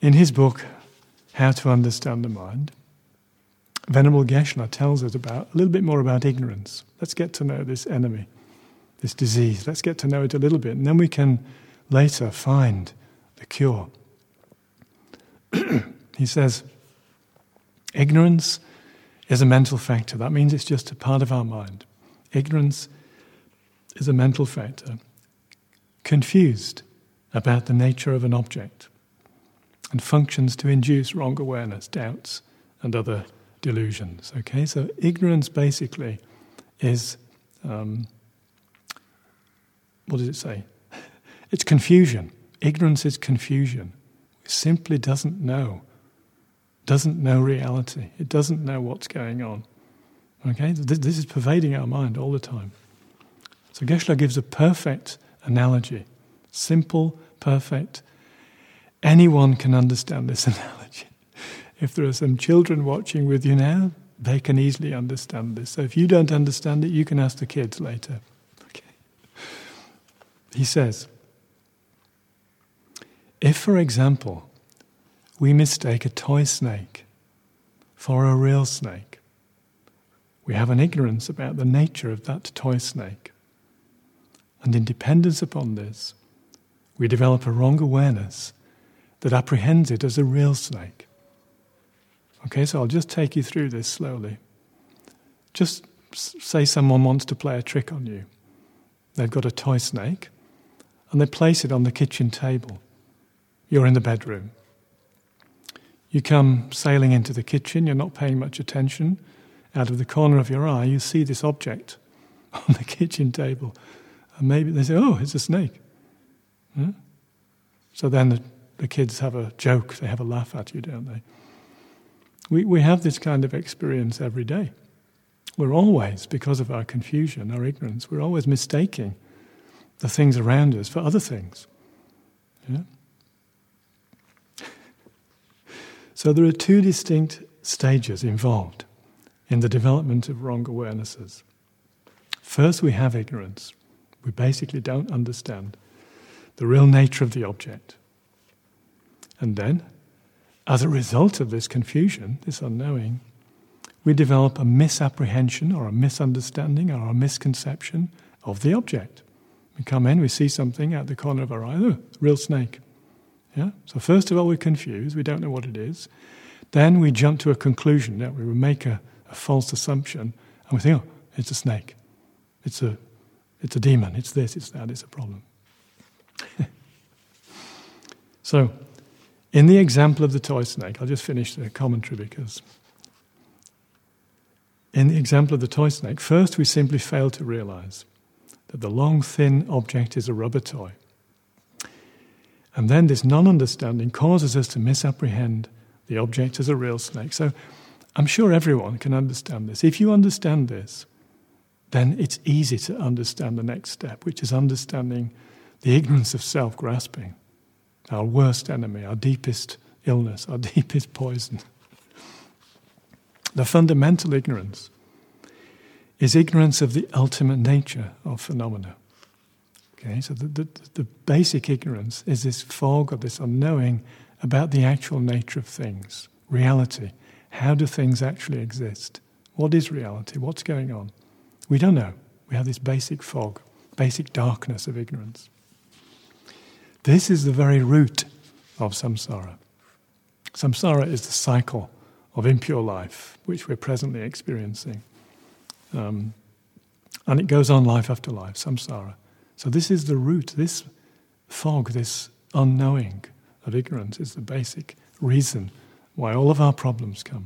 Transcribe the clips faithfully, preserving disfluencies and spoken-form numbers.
In his book, How to Understand the Mind, Venerable Geshe-la tells us about a little bit more about ignorance. Let's get to know this enemy, this disease. Let's get to know it a little bit, and then we can later find the cure. He says, ignorance is a mental factor. That means it's just a part of our mind. Ignorance is a mental factor, confused about the nature of an object, and functions to induce wrong awareness, doubts, and other delusions. Okay, so ignorance basically is, um, what does it say? It's confusion. Ignorance is confusion. It simply doesn't know, doesn't know reality. It doesn't know what's going on. Okay, this, this is pervading our mind all the time. So Geshe-la gives a perfect analogy, simple, perfect. Anyone can understand this analogy. If there are some children watching with you now, they can easily understand this. So if you don't understand it, you can ask the kids later. Okay. He says, if, for example, we mistake a toy snake for a real snake, we have an ignorance about the nature of that toy snake. And in dependence upon this, we develop a wrong awareness that apprehends it as a real snake. Okay, so I'll just take you through this slowly. Just say someone wants to play a trick on you. They've got a toy snake, and they place it on the kitchen table. You're in the bedroom. You come sailing into the kitchen, you're not paying much attention. Out of the corner of your eye, you see this object on the kitchen table. And maybe they say, oh, it's a snake. Yeah? So then the, the kids have a joke, they have a laugh at you, don't they? We we have this kind of experience every day. We're always, because of our confusion, our ignorance, we're always mistaking the things around us for other things. Yeah? So there are two distinct stages involved in the development of wrong awarenesses. First, we have ignorance. We basically don't understand the real nature of the object. And then, as a result of this confusion, this unknowing, we develop a misapprehension or a misunderstanding or a misconception of the object. We come in, we see something out the corner of our eye, oh, real snake. Yeah? So first of all, we're confused, we don't know what it is. Then we jump to a conclusion, that we? we make a, a false assumption, and we think, oh, it's a snake. It's a, it's a demon, it's this, it's that, it's a problem. So, in the example of the toy snake, I'll just finish the commentary because in the example of the toy snake, first we simply fail to realize that the long, thin object is a rubber toy. And then this non-understanding causes us to misapprehend the object as a real snake. So I'm sure everyone can understand this. If you understand this, then it's easy to understand the next step, which is understanding the ignorance of self-grasping, our worst enemy, our deepest illness, our deepest poison. The fundamental ignorance is ignorance of the ultimate nature of phenomena. Okay, so the, the, the basic ignorance is this fog or this unknowing about the actual nature of things, reality. How do things actually exist? What is reality? What's going on? We don't know. We have this basic fog, basic darkness of ignorance. This is the very root of samsara. Samsara is the cycle of impure life, which we're presently experiencing. Um, and it goes on life after life, samsara. So this is the root, this fog, this unknowing of ignorance is the basic reason why all of our problems come.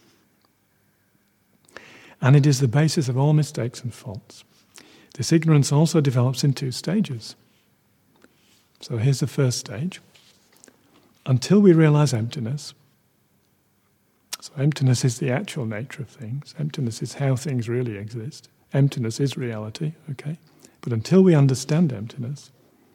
And it is the basis of all mistakes and faults. This ignorance also develops in two stages. So here's the first stage. Until we realize emptiness, so emptiness is the actual nature of things, emptiness is how things really exist, emptiness is reality, okay? But until we understand emptiness,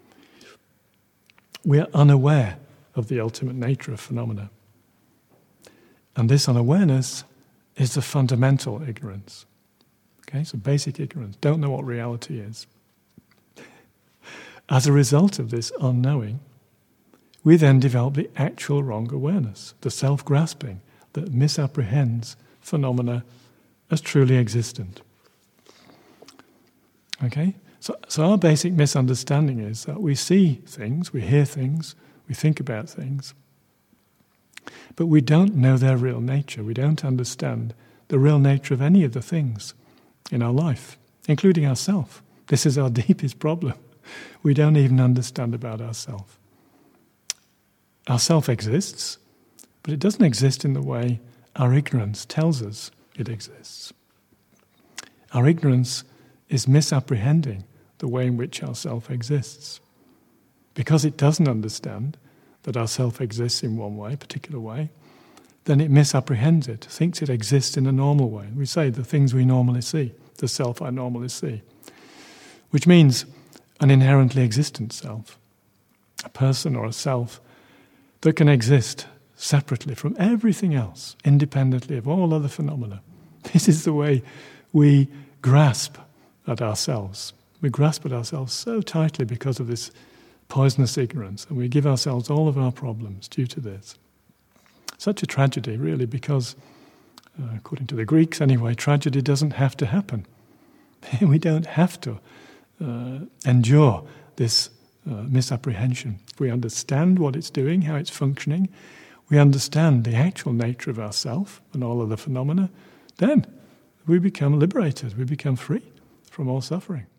we are unaware of the ultimate nature of phenomena. And this unawareness is the fundamental ignorance. Okay, so basic ignorance, don't know what reality is. As a result of this unknowing, we then develop the actual wrong awareness, the self-grasping that misapprehends phenomena as truly existent. Okay? So, so our basic misunderstanding is that we see things, we hear things, we think about things, but we don't know their real nature. We don't understand the real nature of any of the things in our life, including ourselves. This is our deepest problem. We don't even understand about ourselves. Our self exists, but it doesn't exist in the way our ignorance tells us it exists. Our ignorance is misapprehending the way in which our self exists. Because it doesn't understand that our self exists in one way, a particular way, then it misapprehends it, thinks it exists in a normal way. We say the things we normally see, the self I normally see, which means an inherently existent self, a person or a self that can exist separately from everything else, independently of all other phenomena. This is the way we grasp at ourselves. We grasp at ourselves so tightly because of this poisonous ignorance, and we give ourselves all of our problems due to this. Such a tragedy, really, because, uh, according to the Greeks anyway, tragedy doesn't have to happen. We don't have to uh, endure this uh, misapprehension. If we understand what it's doing, how it's functioning, we understand the actual nature of ourself and all of the phenomena, then we become liberated, we become free from all suffering.